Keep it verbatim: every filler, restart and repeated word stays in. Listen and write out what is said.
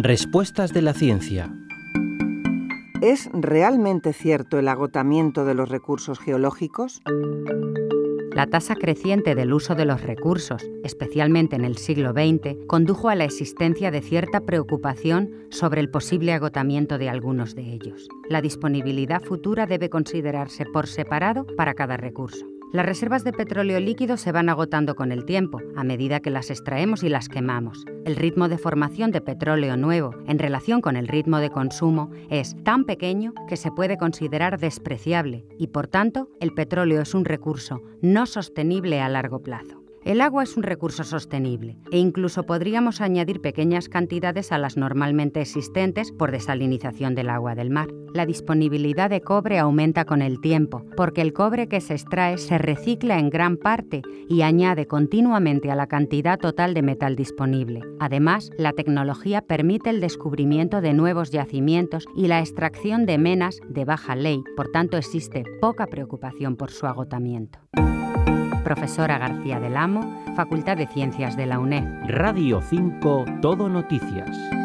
Respuestas de la ciencia. ¿Es realmente cierto el agotamiento de los recursos geológicos? La tasa creciente del uso de los recursos, especialmente en el siglo veinte, condujo a la existencia de cierta preocupación sobre el posible agotamiento de algunos de ellos. La disponibilidad futura debe considerarse por separado para cada recurso. Las reservas de petróleo líquido se van agotando con el tiempo, a medida que las extraemos y las quemamos. El ritmo de formación de petróleo nuevo, en relación con el ritmo de consumo, es tan pequeño que se puede considerar despreciable y, por tanto, el petróleo es un recurso no sostenible a largo plazo. El agua es un recurso sostenible e incluso podríamos añadir pequeñas cantidades a las normalmente existentes por desalinización del agua del mar. La disponibilidad de cobre aumenta con el tiempo, porque el cobre que se extrae se recicla en gran parte y añade continuamente a la cantidad total de metal disponible. Además, la tecnología permite el descubrimiento de nuevos yacimientos y la extracción de menas de baja ley, por tanto existe poca preocupación por su agotamiento. Profesora García del Amo, Facultad de Ciencias de la UNED. Radio cinco, Todo Noticias.